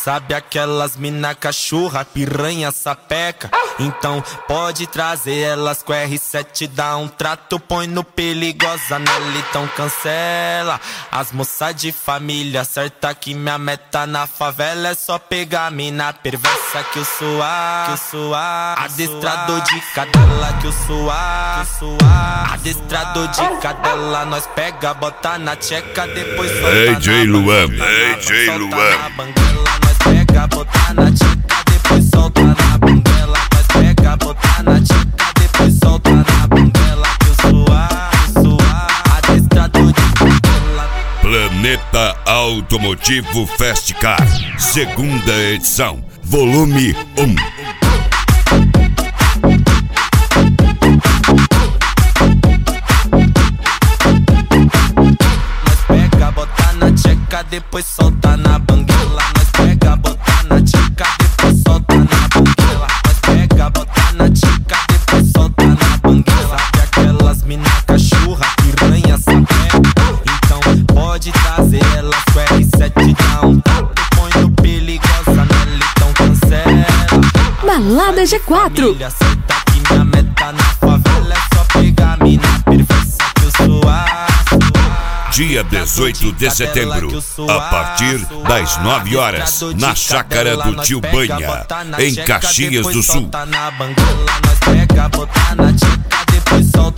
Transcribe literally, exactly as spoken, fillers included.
sabe aquelas mina cachorra, piranha, sapeca? Então pode trazer elas com R sete, dá um trato, põe no perigosa nela, então cancela. As moças de família, certa que minha meta na favela é só pegar mina perversa que eu suar, que eu suar. Adestrador de cadela que eu suar, que eu suar. Adestrador de cadela, nós pega, bota na tcheca, depois solta D J na Luan, banguela, D J solta Luan. na banguela, nós pega, bota na tcheca, depois solta na banguela, nós pega, bota na tcheca, depois solta na banguela, que eu suar, que eu suar. Adestrador de cadela. Planeta Automotivo Fast Car, segunda edição, volume um. Depois solta na banguela, nós pega, bota na tcheca, depois solta na banguela, nós pega, bota na tcheca, depois solta na banguela. Sabe aquelas mina cachorra, piranha, sapeca? Então pode trazer elas com R sete, dá um tato, põe no perigosa nela, então cancela. Balada G quatro. Família, certa que minha meta na favela é só pegar mina perversa que eu suar. Dia dezoito de setembro, a partir das nove horas, na chácara do Tio Banha, em Caxias do Sul. Na banguela, nós pega, bota na tcheca, depois solta